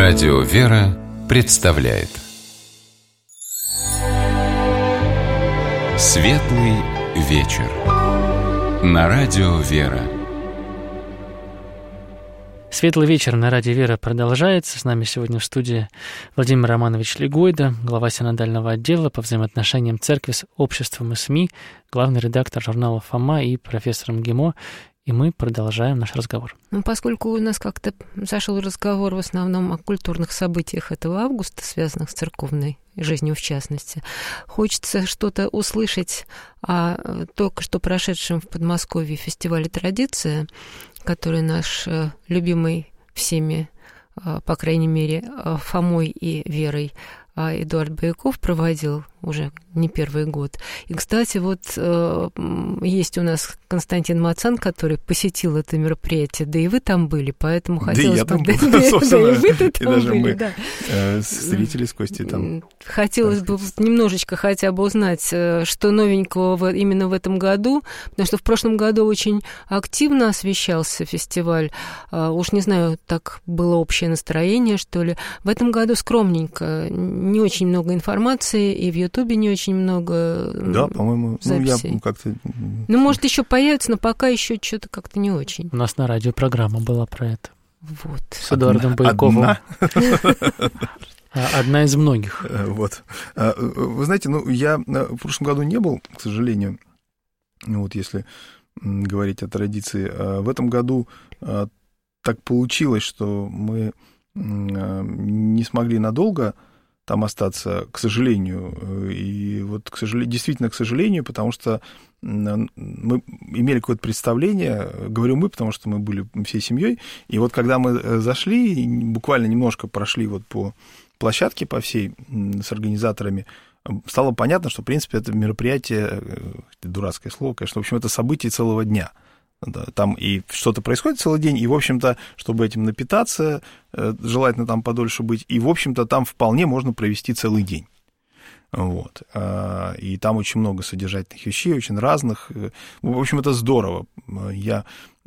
Радио «Вера» представляет Светлый вечер на Радио «Вера». Светлый вечер на Радио «Вера» продолжается. С нами сегодня в студии Владимир Романович Легойда, глава синодального отдела по взаимоотношениям церкви с обществом и СМИ, главный редактор журнала «Фома» и профессор МГИМО. И мы продолжаем наш разговор. Поскольку у нас как-то зашел разговор в основном о культурных событиях этого августа, связанных с церковной жизнью в частности, хочется что-то услышать о только что прошедшем в Подмосковье фестивале «Традиция», который наш любимый всеми, по крайней мере, Фомой и Верой, Эдуард Бояков проводил уже не первый год. И, кстати, вот есть у нас Константин Мацан, который посетил это мероприятие, да и вы там были, поэтому хотелось бы... Да, и вы там были, да. Встретились с Костей там. Хотелось бы немножечко хотя бы узнать, что новенького именно в этом году, потому что в прошлом году очень активно освещался фестиваль. Уж не знаю, так было общее настроение, что ли. В этом году скромненько, не очень много информации, и в Ютубе не очень много записей. Да, по-моему, я как-то... может, еще появится, но пока еще что-то как-то не очень. У нас на радио программа была про это. Вот. С Эдуардом Бояковым. Одна из многих. Вот. Вы знаете, я в прошлом году не был, к сожалению, вот если говорить о традиции. В этом году так получилось, что мы не смогли надолго там остаться, к сожалению. И вот, действительно, к сожалению, потому что мы имели какое-то представление, говорю мы, потому что мы были всей семьей, и вот когда мы зашли, буквально немножко прошли вот по площадке, по всей, с организаторами, стало понятно, что, в принципе, это мероприятие, дурацкое слово, конечно, в общем, это событие целого дня. Да, там и что-то происходит целый день, и, в общем-то, чтобы этим напитаться, желательно там подольше быть, и, в общем-то, там вполне можно провести целый день. Вот. И там очень много содержательных вещей, очень разных. В общем, это здорово. Я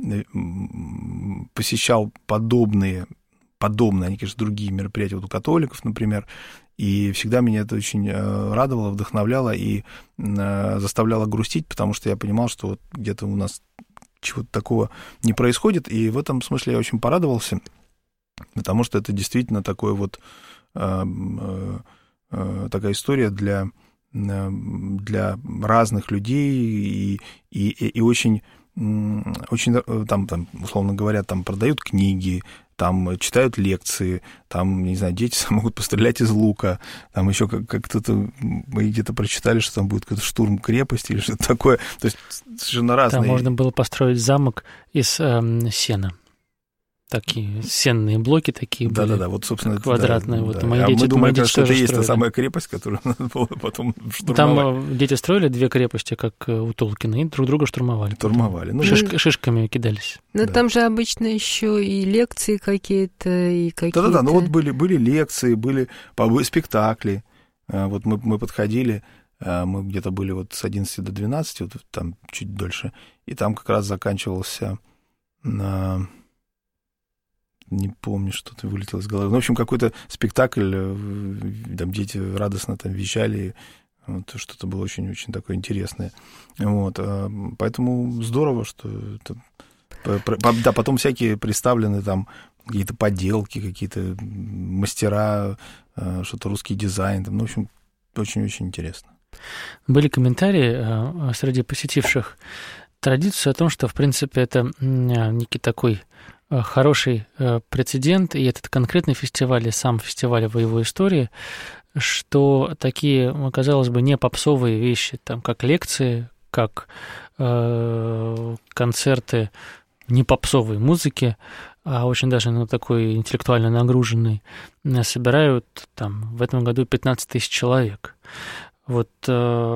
посещал подобные, они, конечно, другие мероприятия, вот у католиков, например, и всегда меня это очень радовало, вдохновляло и заставляло грустить, потому что я понимал, что вот где-то у нас чего-то такого не происходит, и в этом смысле я очень порадовался, потому что это действительно такой вот такая история для разных людей, и очень там, условно говоря, там продают книги, там читают лекции, там, не знаю, дети могут пострелять из лука, там еще как кто-то, мы где-то прочитали, что там будет какой-то штурм крепости или что-то такое, то есть совершенно разные. Там можно было построить замок из сена. Такие сенные блоки такие были. Да, вот, собственно, квадратные. Да, вот, да. Мои дети, мы думаем, что это и есть строили. та самая крепость, которую надо было потом штурмовать. Там дети строили две крепости, как у Толкина, и друг друга штурмовали. Шишками кидались. Но там же обычно еще и лекции какие-то, и какие-то... Да, вот были лекции, были спектакли. Вот мы подходили, мы где-то были вот с 11 до 12, вот там чуть дольше, и там как раз заканчивался... Не помню, что-то вылетело из головы. В общем, какой-то спектакль, там дети радостно там вещали, вот, что-то было очень-очень такое интересное. Вот, поэтому здорово, что это... Да, потом всякие представлены там какие-то поделки, какие-то мастера, что-то русский дизайн, там, в общем, очень-очень интересно. Были комментарии среди посетивших традицию о том, что, в принципе, это некий такой хороший прецедент, и этот конкретный фестиваль, и сам фестиваль в его истории, что такие, казалось бы, не попсовые вещи, там, как лекции, как концерты не попсовой музыки, а очень даже такой интеллектуально нагруженный, собирают там в этом году 15 тысяч человек. Вот, и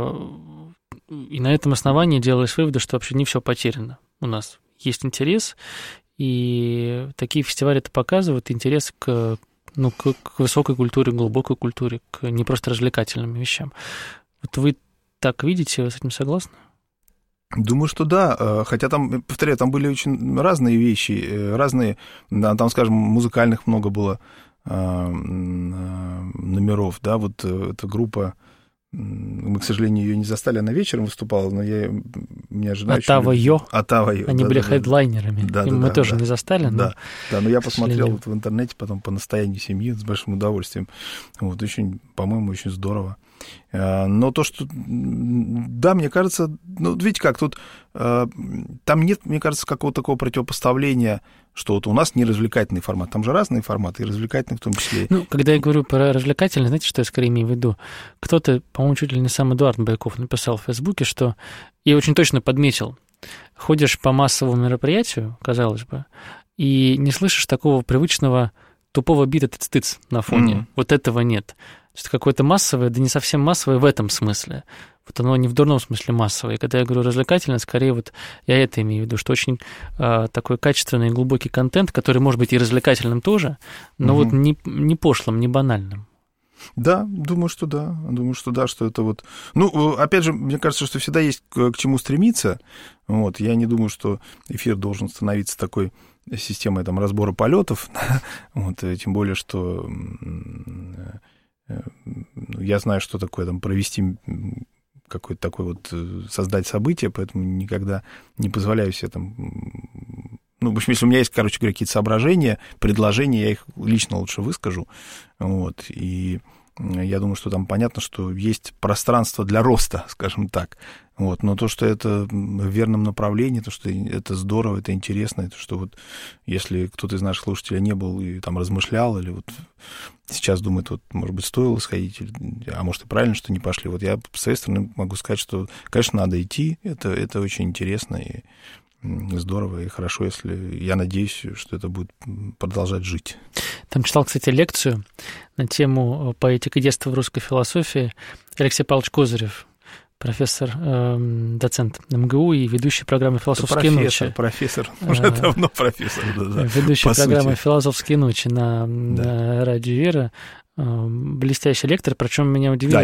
на этом основании делалось выводы, что вообще не все потеряно. У нас есть интерес, и такие фестивали это показывают, интерес к высокой культуре, глубокой культуре, к не просто развлекательным вещам. Вот вы так видите, вы с этим согласны? Думаю, что да, хотя там, повторяю, там были очень разные вещи, разные, там, скажем, музыкальных много было номеров, да, вот эта группа, мы, к сожалению, ее не застали, она вечером выступала, но меня жена... Атава-Йо. Атава-Йо. Они были хедлайнерами. Мы тоже не застали, но... Да, но я посмотрел вот в интернете потом по настоянию семьи с большим удовольствием. Вот, очень, по-моему, очень здорово. Но то, что... Да, мне кажется... Ну, видите как, тут... Там нет, мне кажется, какого-то такого противопоставления, что вот у нас не развлекательный формат. Там же разные форматы, и развлекательный в том числе. Ну, когда я говорю про развлекательный, знаете, что я скорее имею в виду? Кто-то, по-моему, чуть ли не сам Эдуард Байков написал в Фейсбуке, что... И очень точно подметил. Ходишь по массовому мероприятию, казалось бы, и не слышишь такого привычного тупого бита тыц-тыц на фоне. Вот этого нет. То есть какое-то массовое, да не совсем массовое в этом смысле. Вот оно не в дурном смысле массовое. И когда я говорю развлекательно, скорее вот я это имею в виду, что очень такой качественный и глубокий контент, который может быть и развлекательным тоже, но вот не пошлым, не банальным. Да, думаю, что да. Думаю, что да, что это вот... Ну, опять же, мне кажется, что всегда есть к чему стремиться. Вот. Я не думаю, что эфир должен становиться такой системой там, разбора полетов. Вот. Тем более, что я знаю, что такое там, провести какое-то такое вот, создать событие, поэтому никогда не позволяю себе там... Ну, в общем, если у меня есть, короче говоря, какие-то соображения, предложения, я их лично лучше выскажу. Вот. И я думаю, что там понятно, что есть пространство для роста, скажем так. Вот. Но то, что это в верном направлении, то, что это здорово, это интересно, это что вот если кто-то из наших слушателей не был и там размышлял, или вот сейчас думает, вот, может быть, стоило сходить, а может, и правильно, что не пошли. Вот я с своей стороны могу сказать, что, конечно, надо идти, это очень интересно и здорово и хорошо, если я надеюсь, что это будет продолжать жить. Там читал, кстати, лекцию на тему поэтика детства в русской философии Алексей Павлович Козырев, профессор, доцент МГУ и ведущий программы «Философские ночи». Профессор, уже давно профессор. Да, ведущий программы «Философские ночи» на радио «Вера». Блестящий лектор, причем меня удивило,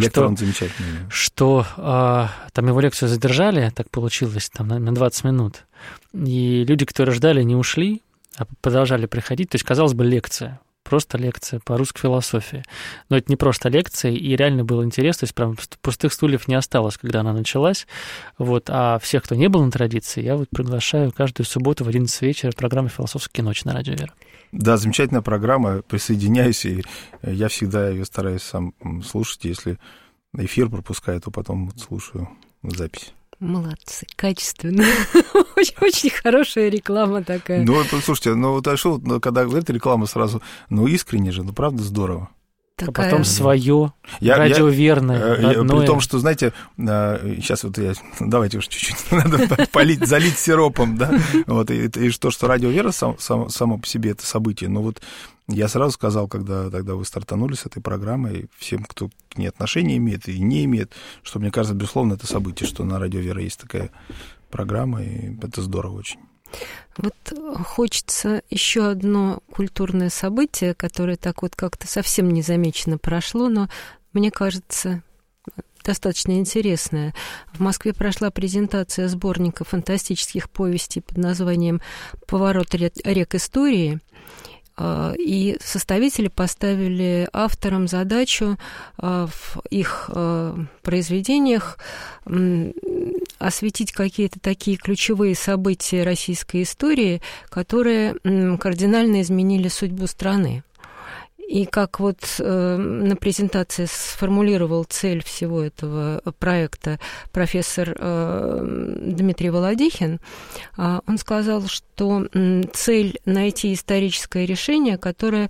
что там его лекцию задержали, так получилось, там на 20 минут, и люди, которые ждали, не ушли, а продолжали приходить, то есть, казалось бы, лекция, просто лекция по русской философии, но это не просто лекция, и реально было интересно, то есть, прям пустых стульев не осталось, когда она началась, вот, а всех, кто не был на традиции, я вот приглашаю каждую субботу в 11 вечера программу «Философские ночи» на радио «Вера». Да, замечательная программа, присоединяюсь, и я всегда ее стараюсь сам слушать, если эфир пропускаю, то потом слушаю запись. Молодцы, качественно. Очень хорошая реклама такая. Ну, слушайте, вот Айшо, когда говорит реклама сразу, искренне же, правда здорово. А потом свое, радиоверное, родное. При том, что, знаете, сейчас вот давайте уж чуть-чуть надо залить сиропом, да, вот, и то, что радиовера само по себе это событие, но вот я сразу сказал, когда тогда вы стартанули с этой программой, всем, кто к ней отношения имеет и не имеет, что, мне кажется, безусловно, это событие, что на радио «Вера» есть такая программа, и это здорово очень. Вот хочется еще одно культурное событие, которое так вот как-то совсем незамеченно прошло, но, мне кажется, достаточно интересное. В Москве прошла презентация сборника фантастических повестей под названием «Поворот рек истории», и составители поставили авторам задачу в их произведениях осветить какие-то такие ключевые события российской истории, которые кардинально изменили судьбу страны. И как вот на презентации сформулировал цель всего этого проекта профессор Дмитрий Володихин, он сказал, что цель найти исторические решения, которые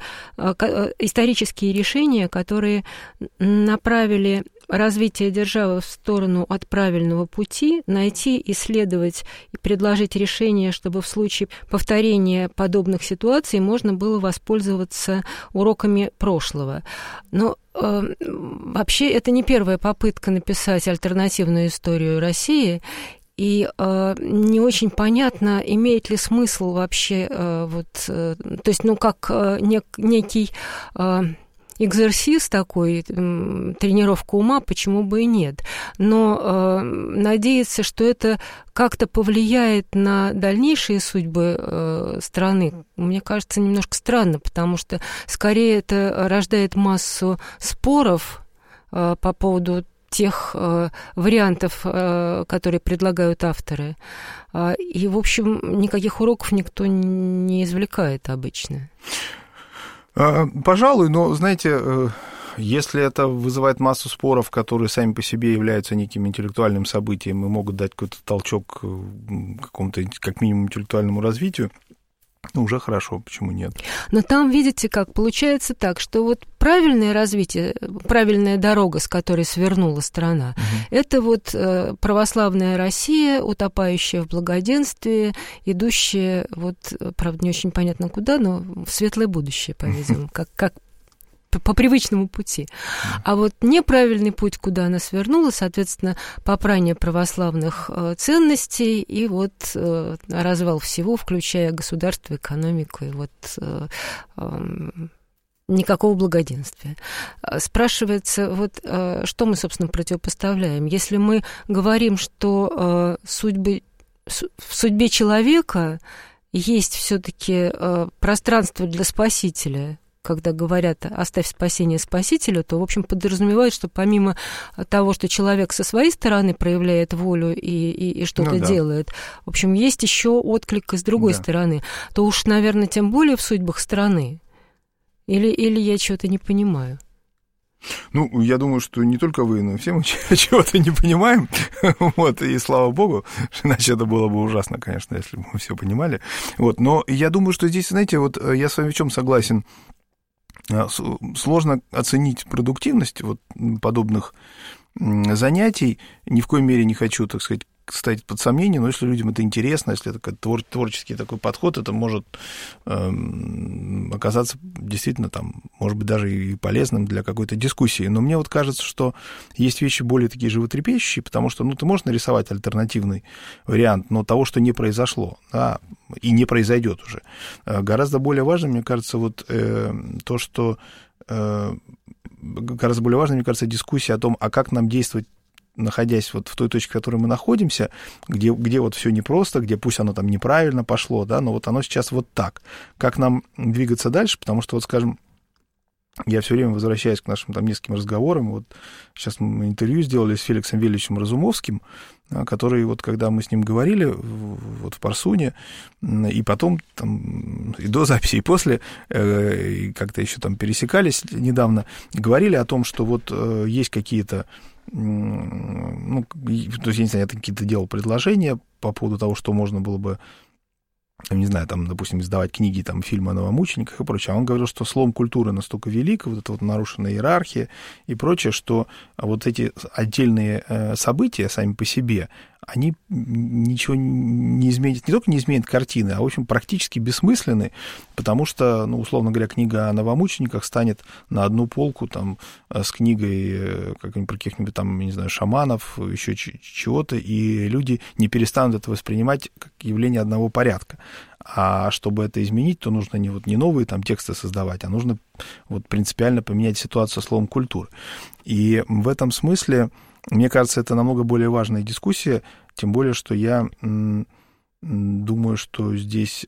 направили развитие державы в сторону от правильного пути, найти, исследовать и предложить решение, чтобы в случае повторения подобных ситуаций можно было воспользоваться уроками прошлого. Но вообще это не первая попытка написать альтернативную историю России, и не очень понятно, имеет ли смысл вообще, то есть, как некий экзерсис такой, тренировка ума, почему бы и нет. Но надеяться, что это как-то повлияет на дальнейшие судьбы страны, мне кажется, немножко странно, потому что скорее это рождает массу споров по поводу тех вариантов, которые предлагают авторы. И, в общем, никаких уроков никто не извлекает обычно. Пожалуй, но, знаете, если это вызывает массу споров, которые сами по себе являются неким интеллектуальным событием и могут дать какой-то толчок какому-то, как минимум, интеллектуальному развитию, ну, уже хорошо, почему нет? Но там, видите, как получается так, что вот правильное развитие, правильная дорога, с которой свернула страна, это вот православная Россия, утопающая в благоденствии, идущая, вот, правда, не очень понятно куда, но в светлое будущее, по-видимому, как по привычному пути. А вот неправильный путь, куда она свернула, соответственно, попрание православных ценностей и вот развал всего, включая государство, экономику и вот никакого благоденствия. Спрашивается, вот что мы, собственно, противопоставляем? Если мы говорим, что в судьбе человека есть все-таки пространство для спасителя, когда говорят «оставь спасение спасителю», то, в общем, подразумевают, что помимо того, что человек со своей стороны проявляет волю и что-то делает, в общем, есть еще отклик и с другой стороны, то уж, наверное, тем более в судьбах страны. Или я чего-то не понимаю? Ну, я думаю, что не только вы, но и все мы чего-то не понимаем, вот, и слава богу, иначе это было бы ужасно, конечно, если бы мы все понимали, вот, но я думаю, что здесь, знаете, вот я с вами в чем согласен, сложно оценить продуктивность вот подобных занятий. Ни в коей мере не хочу, так сказать, ставить под сомнение, но если людям это интересно, если это творческий такой подход, это может оказаться действительно там, может быть, даже и полезным для какой-то дискуссии. Но мне вот кажется, что есть вещи более такие животрепещущие, потому что, ну, ты можешь нарисовать альтернативный вариант, но того, что не произошло, да, и не произойдет уже. Гораздо более важно, мне кажется, вот то, что гораздо более важно, мне кажется, дискуссия о том, а как нам действовать, находясь вот в той точке, в которой мы находимся, где вот все непросто, где пусть оно там неправильно пошло, да, но вот оно сейчас вот так. Как нам двигаться дальше, потому что, вот, скажем, я все время возвращаюсь к нашим там нескольким разговорам, вот сейчас мы интервью сделали с Феликсом Вильевичем Разумовским, который вот, когда мы с ним говорили вот в Парсуне, и потом там и до записи, и после, и как-то еще там пересекались недавно, говорили о том, что вот есть какие-то, ну, то есть, я не знаю, я какие-то делал предложения по поводу того, что можно было бы, не знаю, там, допустим, издавать книги, там, фильмы о новомучениках и прочее. А он говорил, что слом культуры настолько велик, вот эта вот нарушенная иерархия и прочее, что вот эти отдельные события сами по себе, они ничего не изменят, не только не изменят картины, а, в общем, практически бессмысленны, потому что, ну, условно говоря, книга о новомучениках станет на одну полку там с книгой про каких-нибудь там, не знаю, шаманов, еще чего-то, и люди не перестанут это воспринимать как явление одного порядка. А чтобы это изменить, то нужно не новые там тексты создавать, а нужно вот принципиально поменять ситуацию со словом культуры. И в этом смысле, мне кажется, это намного более важная дискуссия, тем более, что я думаю, что здесь,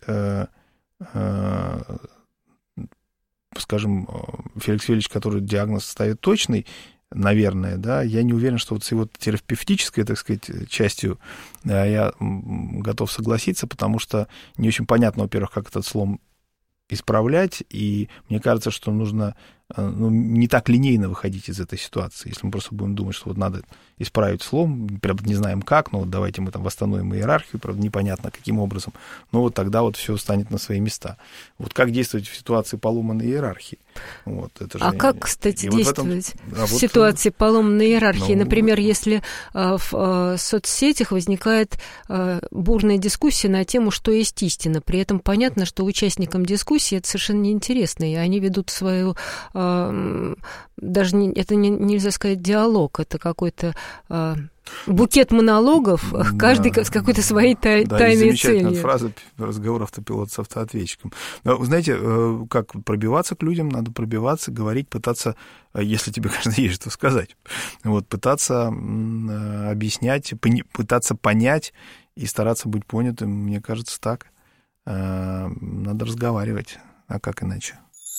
скажем, Феликс Вильевич, который диагноз ставит точный, наверное, да, я не уверен, что вот с его терапевтической, так сказать, частью я готов согласиться, потому что не очень понятно, во-первых, как этот слом исправлять, и мне кажется, что нужно не так линейно выходить из этой ситуации. Если мы просто будем думать, что вот надо исправить слом, правда, не знаем как, но вот давайте мы там восстановим иерархию, правда, непонятно каким образом, но вот тогда вот все станет на свои места. Вот как действовать в ситуации поломанной иерархии? Вот, это же как, кстати, действовать в ситуации поломанной иерархии? Например, если в соцсетях возникает бурная дискуссия на тему, что есть истина, при этом понятно, что участникам дискуссии это совершенно неинтересно, и они ведут свою даже это нельзя сказать диалог, это какой-то букет монологов, каждый с какой-то своей тайной целью. Замечательная фраза, разговор автопилот с автоответчиком. Но, вы знаете, как пробиваться к людям, надо пробиваться, говорить, пытаться, если тебе, конечно, есть что сказать, вот, пытаться объяснять, пытаться понять и стараться быть понятым, мне кажется, так. Надо разговаривать, а как иначе?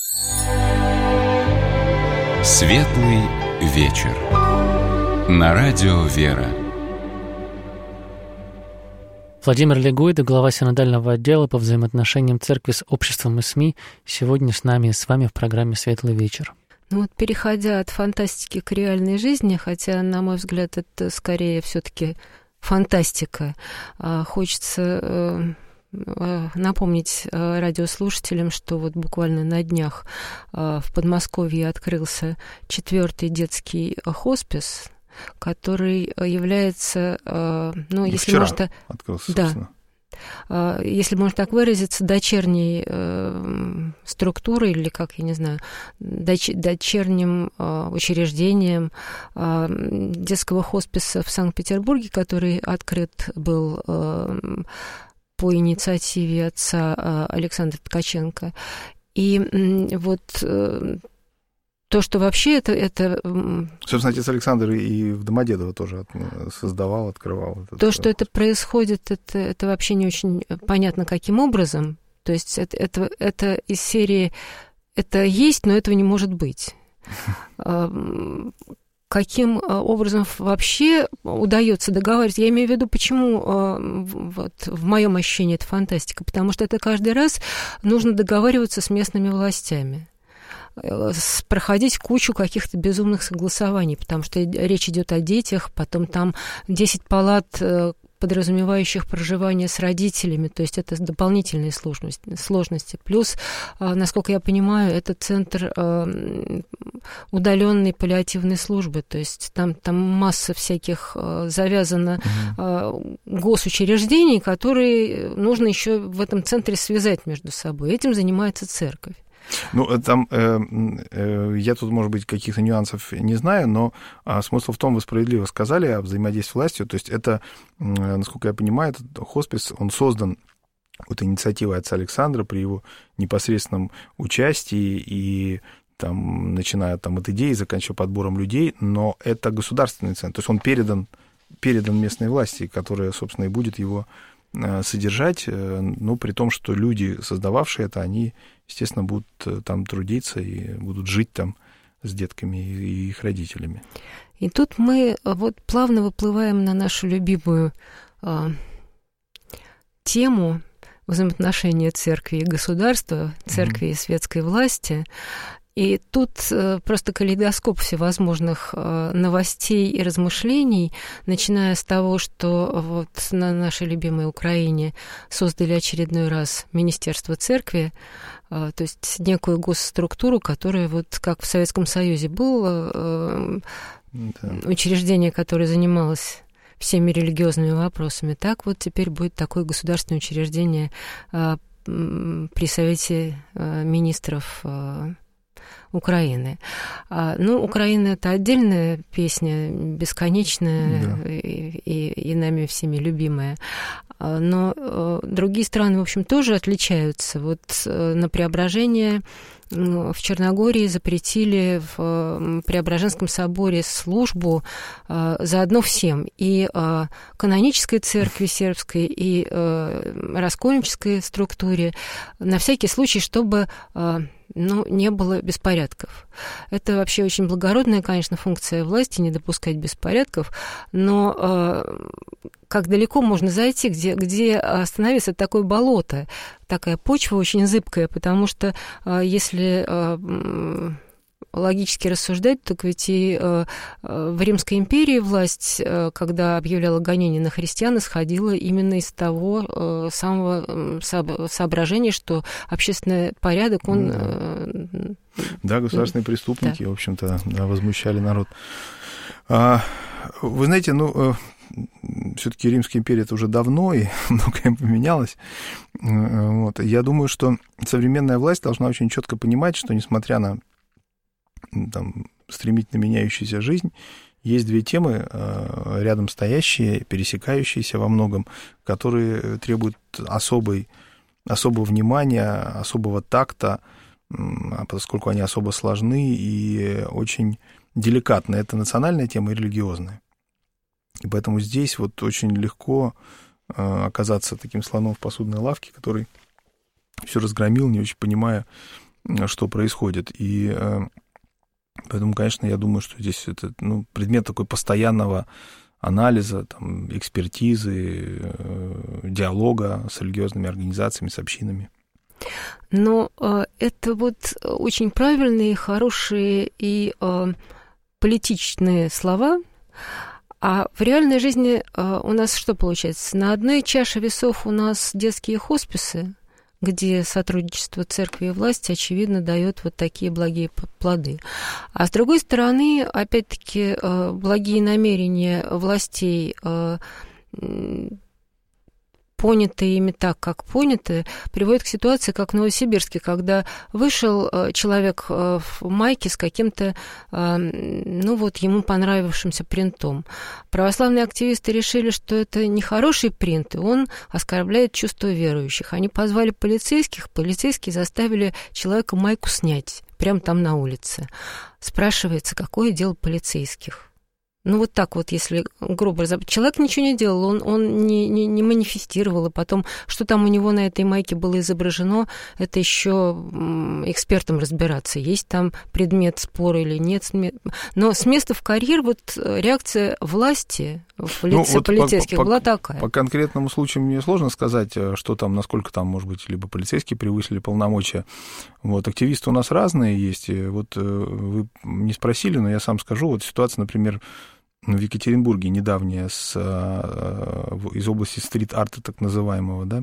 Светлый вечер. На радио «Вера». Владимир Легойда, глава синодального отдела по взаимоотношениям церкви с обществом и СМИ, сегодня с вами в программе «Светлый вечер». Ну вот, переходя от фантастики к реальной жизни, хотя, на мой взгляд, это скорее все-таки фантастика, хочется напомнить радиослушателям, что вот буквально на днях в Подмосковье открылся 4-й детский хоспис, который является, ну, если вчера можно, открылся, да, собственно. Если можно так выразиться, дочерней структурой или, как, я не знаю, дочерним учреждением детского хосписа в Санкт-Петербурге, который открыт был по инициативе отца Александра Ткаченко. И вот то, что вообще это... Собственно, отец Александр и в Домодедово тоже создавал, открывал. То, что это происходит, это вообще не очень понятно, каким образом. То есть это из серии «это есть, но этого не может быть». Каким образом вообще удается договариваться? Я имею в виду, почему вот, в моем ощущении это фантастика, потому что это каждый раз нужно договариваться с местными властями, проходить кучу каких-то безумных согласований, потому что речь идет о детях, потом там 10 палат, подразумевающих проживание с родителями, то есть это дополнительные сложности. Плюс, насколько я понимаю, это центр удаленной паллиативной службы, то есть там масса всяких завязано госучреждений, которые нужно еще в этом центре связать между собой. Этим занимается церковь. Ну, там я тут, может быть, каких-то нюансов не знаю, но смысл в том, вы справедливо сказали о взаимодействии властью, то есть это, насколько я понимаю, этот хоспис, он создан вот инициативой отца Александра при его непосредственном участии и там, начиная там, от идеи, заканчивая подбором людей, но это государственный центр, то есть он передан местной власти, которая, собственно, и будет его содержать, но при том, что люди, создававшие это, они, естественно, будут там трудиться и будут жить там с детками и их родителями. И тут мы вот плавно выплываем на нашу любимую тему взаимоотношения церкви и государства, церкви и светской власти. И тут просто калейдоскоп всевозможных новостей и размышлений, начиная с того, что вот на нашей любимой Украине создали очередной раз Министерство церкви, то есть некую госструктуру, которая вот как в Советском Союзе было учреждение, которое занималось всеми религиозными вопросами, так вот теперь будет такое государственное учреждение при Совете министров Украины. Ну, Украина — это отдельная песня, бесконечная, да, и нами всеми любимая. Но другие страны, в общем, тоже отличаются. Вот на Преображение в Черногории запретили в Преображенском соборе службу заодно всем. И канонической церкви сербской, и раскольнической структуре, на всякий случай, чтобы не было беспорядков. Это вообще очень благородная, конечно, функция власти, не допускать беспорядков, но как далеко можно зайти, где остановиться такое болото, такая почва очень зыбкая, потому что если логически рассуждать, так ведь и в Римской империи власть, когда объявляла гонение на христиан, исходила именно из того самого соображения, что общественный порядок, он... Да, государственные преступники, да, в общем-то, да, возмущали народ. Вы знаете, все-таки Римская империя — это уже давно, и многое поменялось. Вот. Я думаю, что современная власть должна очень четко понимать, что, несмотря на там стремительно меняющуюся жизнь, есть две темы, рядом стоящие, пересекающиеся во многом, которые требуют особого внимания, особого такта, поскольку они особо сложны и очень деликатны. Это национальная тема и религиозная. И поэтому здесь вот очень легко оказаться таким слоном в посудной лавке, который все разгромил, не очень понимая, что происходит. И поэтому, конечно, я думаю, что здесь это предмет такой постоянного анализа, там, экспертизы, диалога с религиозными организациями, с общинами. Но это вот очень правильные, хорошие и политичные слова. А в реальной жизни у нас что получается? На одной чаше весов у нас детские хосписы, где сотрудничество церкви и власти, очевидно, дает вот такие благие плоды. А с другой стороны, опять-таки, благие намерения властей, понятые ими так, как поняты, приводят к ситуации, как в Новосибирске, когда вышел человек в майке с каким-то, ему понравившимся принтом. Православные активисты решили, что это не хороший принт, и он оскорбляет чувства верующих. Они позвали полицейских, полицейские заставили человека майку снять, прямо там на улице. Спрашивается, какое дело полицейских? Вот так вот, если грубо разобрать. Человек ничего не делал, он не манифестировал, и потом, что там у него на этой майке было изображено, это еще экспертам разбираться, есть там предмет спора или нет. Но с места в карьер вот реакция власти в лице полицейских была такая. По конкретному случаю мне сложно сказать, что там, насколько там, может быть, либо полицейские превысили полномочия. Вот, активисты у нас разные есть. Вот вы не спросили, но я сам скажу. Вот ситуация, например, в Екатеринбурге недавняя из области стрит-арта так называемого, да,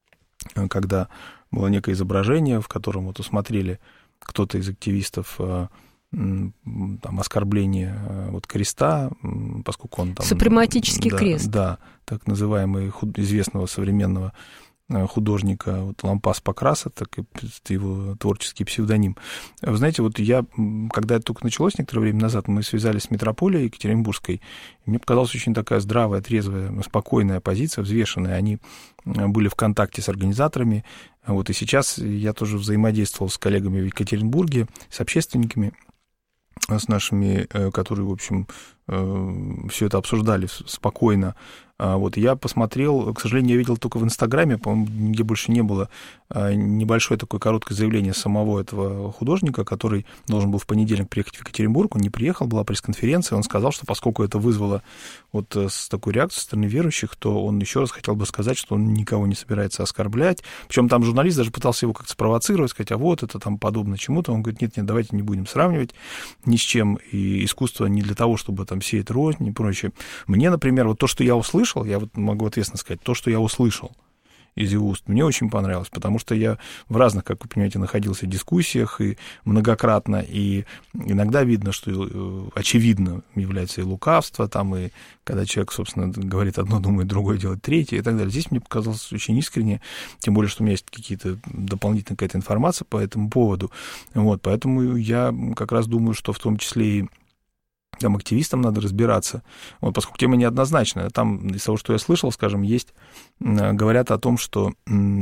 когда было некое изображение, в котором вот усмотрели кто-то из активистов там, оскорбление вот креста, поскольку он там... Супрематический крест. Да, так называемый известного современного художника вот, Лампас Покраса, так и его творческий псевдоним. Вы знаете, вот я, когда это только началось некоторое время назад, мы связались с метрополией Екатеринбургской, и мне показалась очень такая здравая, трезвая, спокойная позиция, взвешенная. Они были в контакте с организаторами, вот, и сейчас я тоже взаимодействовал с коллегами в Екатеринбурге, с общественниками, с нашими, которые, в общем, все это обсуждали спокойно. Вот, я посмотрел, к сожалению, я видел только в Инстаграме, по-моему, нигде больше не было, небольшое такое короткое заявление самого этого художника, который должен был в понедельник приехать в Екатеринбург, он не приехал, была пресс-конференция, он сказал, что поскольку это вызвало вот с такой реакцией со стороны верующих, то он еще раз хотел бы сказать, что он никого не собирается оскорблять. Причем там журналист даже пытался его как-то спровоцировать, сказать, а вот это там подобно чему-то. Он говорит, нет, давайте не будем сравнивать ни с чем, и искусство не для того, чтобы там сеять рознь и прочее. Мне, например, вот то, что я услышал, я вот могу ответственно сказать, то, что я услышал из его уст, мне очень понравилось, потому что я в разных, как вы понимаете, находился в дискуссиях и многократно, и иногда видно, что очевидно является и лукавство, там, и когда человек, собственно, говорит одно, думает другое, делает третье и так далее. Здесь мне показалось очень искренне, тем более, что у меня есть какие-то дополнительная какая-то информация по этому поводу. Вот, поэтому я как раз думаю, что в том числе и там активистам надо разбираться, вот, поскольку тема неоднозначная. Там, из того, что я слышал, скажем, говорят о том, что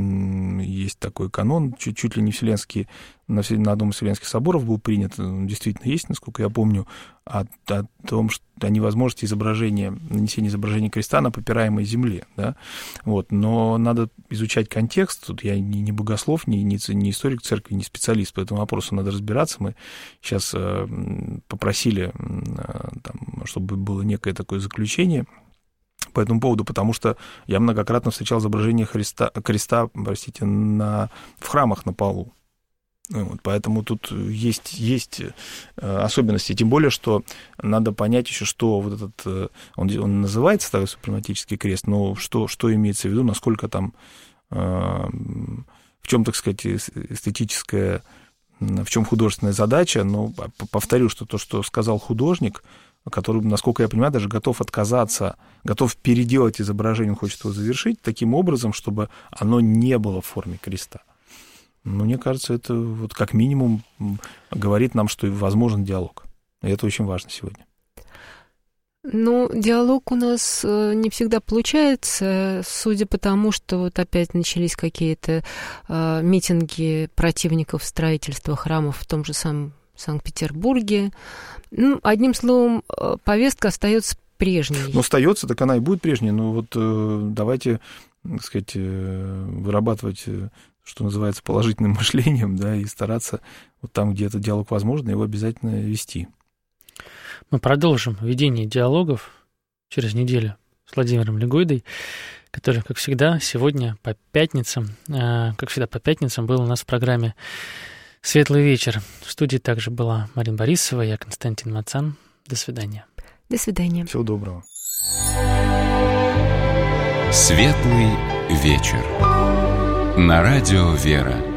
есть такой канон, чуть ли не вселенский, на одном из вселенских соборов был принят, действительно есть, насколько я помню, о том, что о невозможности нанесения изображения креста на попираемой земле, да, вот, но надо изучать контекст, тут я не богослов, не историк церкви, не специалист по этому вопросу, надо разбираться, мы сейчас попросили, там, чтобы было некое такое заключение по этому поводу, потому что я многократно встречал изображение креста, в храмах на полу. Вот, поэтому тут есть особенности, тем более, что надо понять еще, что вот этот, он называется такой супрематический крест, но что имеется в виду, насколько там, в чем, так сказать, эстетическая, в чем художественная задача, но повторю, что то, что сказал художник, который, насколько я понимаю, даже готов отказаться, готов переделать изображение, он хочет его завершить таким образом, чтобы оно не было в форме креста. Но мне кажется, это вот как минимум говорит нам, что возможен диалог. И это очень важно сегодня. Ну, диалог у нас не всегда получается, судя по тому, что вот опять начались какие-то митинги противников строительства храмов в том же самом Санкт-Петербурге. Ну, одним словом, повестка остается прежней. Но остается, так она и будет прежней. Но вот давайте, так сказать, вырабатывать, что называется, положительным мышлением, да, и стараться вот там, где этот диалог возможен, его обязательно вести. Мы продолжим ведение диалогов через неделю с Владимиром Легойдой, который, как всегда, сегодня по пятницам, был у нас в программе «Светлый вечер». В студии также была Марина Борисова, я Константин Мацан. До свидания. До свидания. Всего доброго. «Светлый вечер» на радио «Вера».